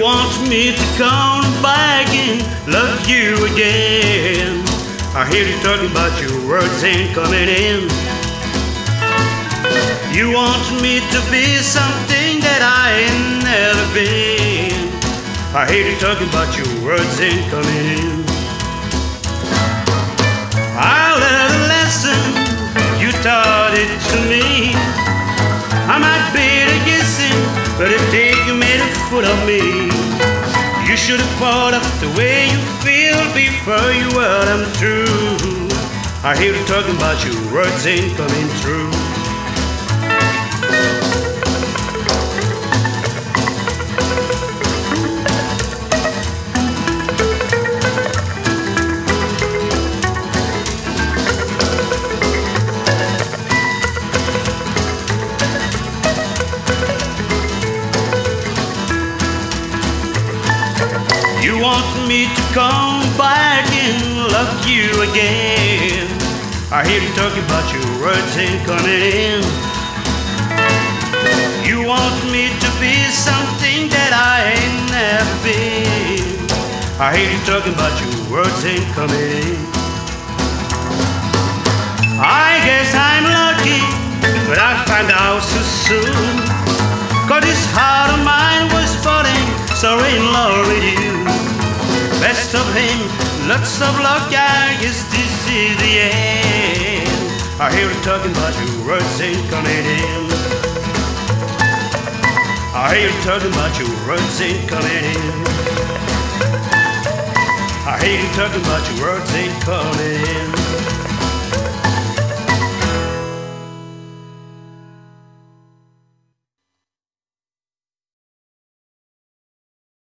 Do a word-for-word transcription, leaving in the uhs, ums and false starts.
You want me to come back and love you again. I hear you talking about your words ain't coming in. You want me to be something that I ain't never been. I hear you talking about your words ain't coming in. I learned a lesson, you taught it to me. I might be the guessing, but if you made a fool of me. You should have thought of the way you feel before you were them true. I hear you talking about your words ain't coming true. You want me to come back and love you again. I hear you talking about your words ain't coming in. You want me to be something that I ain't never been. I hear you talking about your words ain't coming in. I guess I'm lucky, but I find out so soon. Cause this heart of mine was falling so in love with you. Best of him, lots of luck, I guess this is the end. I hear you talking about your words ain't coming in. I hear you talking about your words ain't coming in. I hear you talking about your words ain't coming in.